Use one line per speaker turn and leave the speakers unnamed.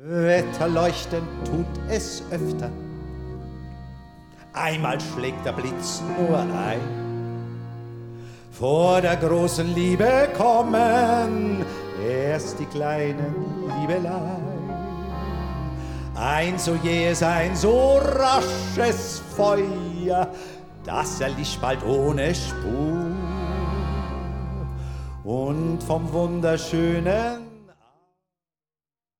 Wetterleuchten tut es öfter, einmal schlägt der Blitz nur ein. Vor der großen Liebe kommen erst die kleinen Liebeleien. Ein so jähes, ein so rasches Feuer, das erlischt bald ohne Spur. Und vom wunderschönen